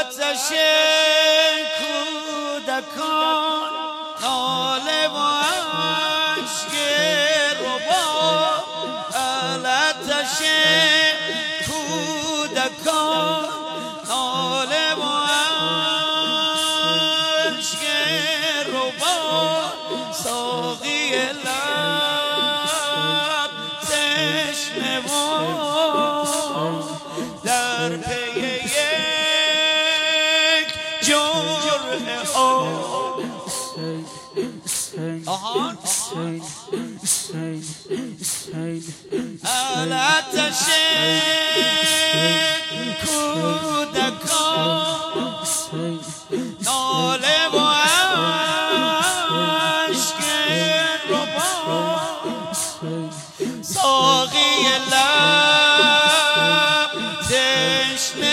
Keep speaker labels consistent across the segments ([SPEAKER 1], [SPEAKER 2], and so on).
[SPEAKER 1] آتش کودکان ناله و اشک رباب، آتش کودکان ناله و اشک رباب، ساقی لب تشنه و در پی یک جرعه آب. آتش کودکان ناله و اشک رباب، ساقی لب تشنه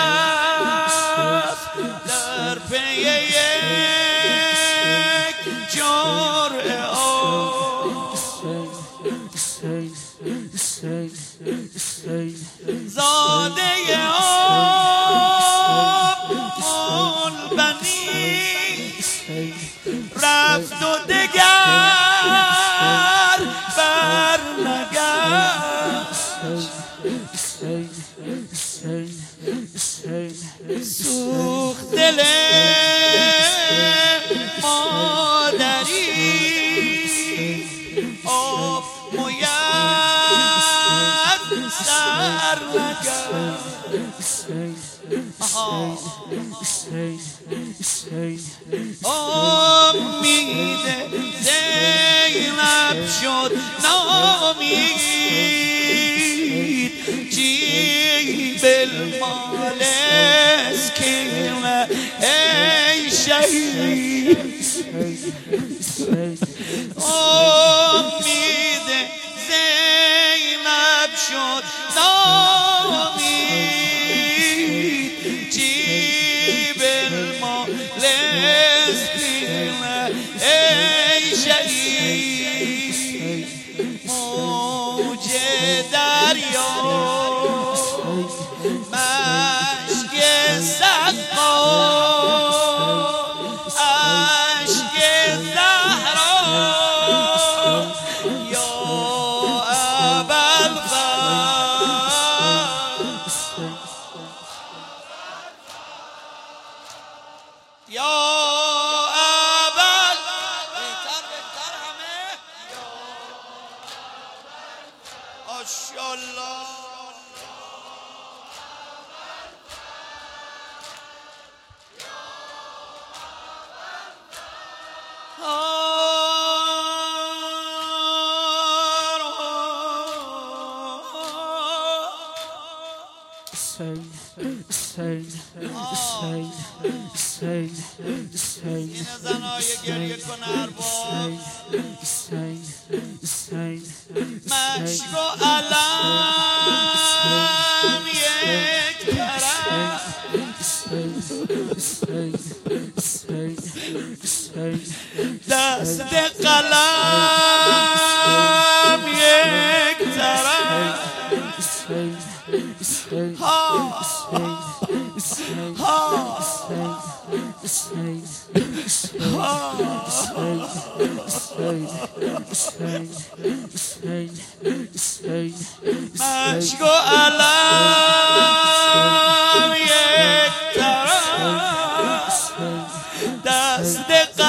[SPEAKER 1] رفت در پی یک جرعه آب. زاده آب ملبنی رفت و دگر برنگشت، سوخت دل مادری آب موید سر نگشت. امید زینب شد نامید، جیب المال اسکینه ای شهید. امید زینب شد نامید، جیب المال اسکینه ای شهید. موج دریا مشک سقا، اشک زهرا یا ابوالفضل، یا بهتر همه ماشاءالله. این زنای گریه کن ارباب، مشک و علم یک طرف، دست قلم یک طرف. مشک و علم یک طرف، دست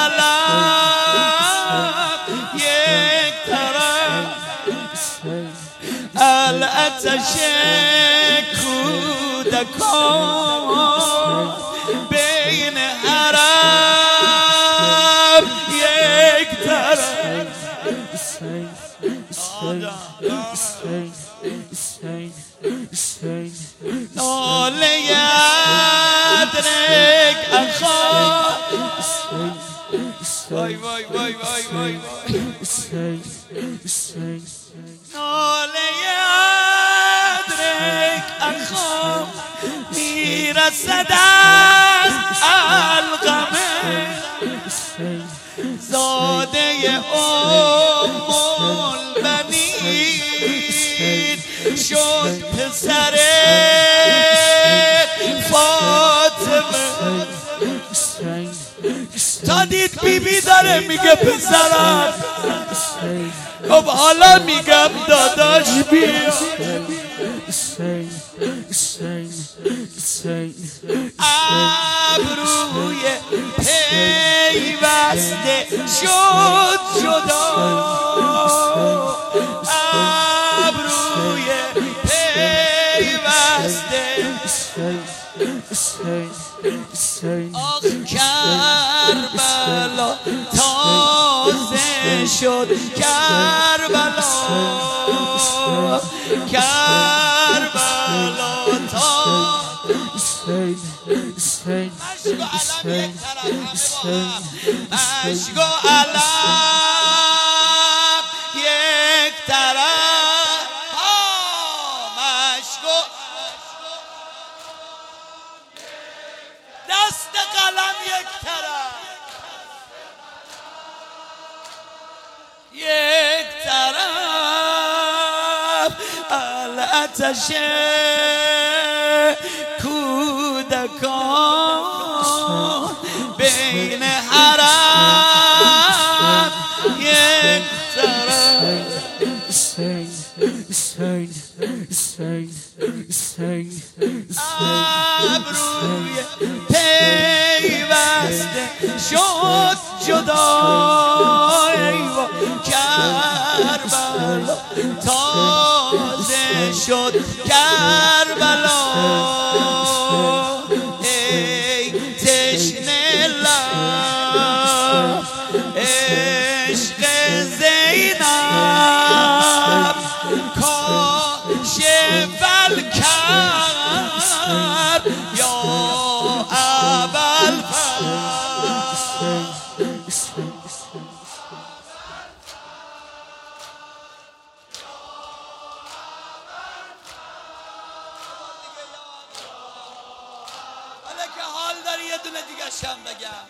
[SPEAKER 1] قلم یک طرف. الاتش کودکان بین عرب یک طرف. ناله ادرک اخا، وای وای وای وای وای، ناله ادرک اخا میرسد از القمه، زاده ام البنین شد پسر فاطمه. تا دید بیبی داره میگه پسرم، خب حالا میگم داداش بیا. ابروی پیوسته شد جدا، ابروی پیوسته. آخ کربلا تازه شد، کربلا کربلا مشک و علم یک طرف، مشک و دست قلم یک طرف، یک طرف الاتش کودکان بین حرم، یک طرف ابروی پیوسته شد جدا، ایوا کربلا تازه شد، کربلا ای تشنه لب عشق زینب، کاشف الکرب یا ابوالفضل. حالا که حال داری یه دونه دیگه شم بگم.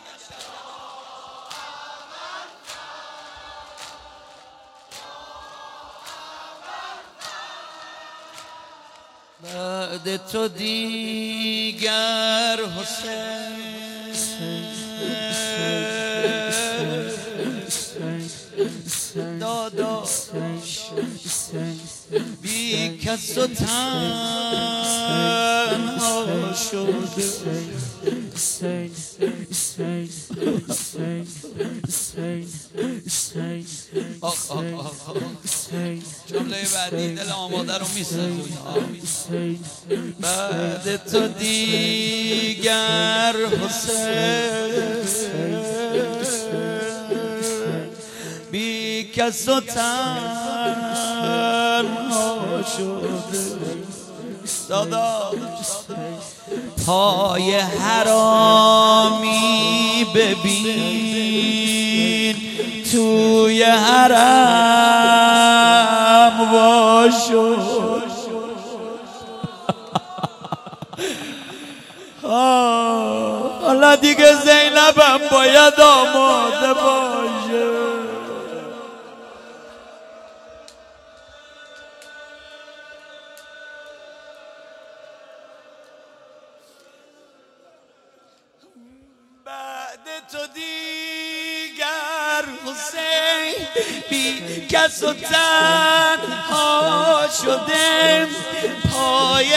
[SPEAKER 1] بعد تو دیگر حسین داداش بی کس و تنها شده، جمله بعدی دل آماده رو میسازونی. بعد تو دیگر حسین بی کس و تنها شده، داداش پای حرامی ببین توی حرم واشد. حالا دیگه زینبم باید آماده باشه. بعد تو دیگر حسین بی کس و تنها شده، پای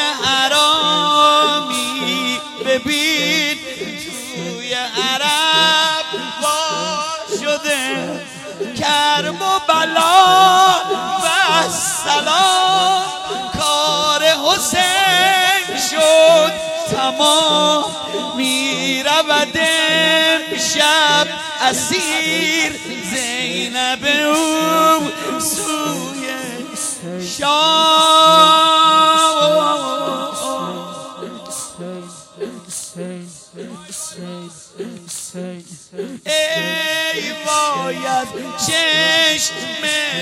[SPEAKER 1] حرامی ببین توی عرب وا شده، کرب و بلا و سلام کار حسین شد تمام، میرود امشب اسیر زینب او سوی شام. ای وای از چشم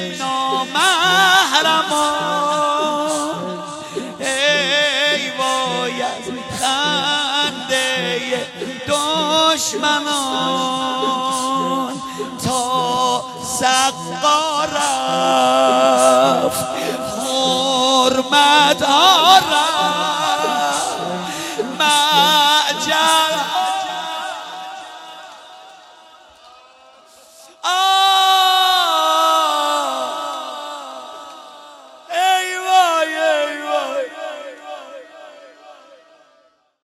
[SPEAKER 1] نامحرمان، ای وای از خنده دشمنان، تا سقا رفت حرمت ها رفت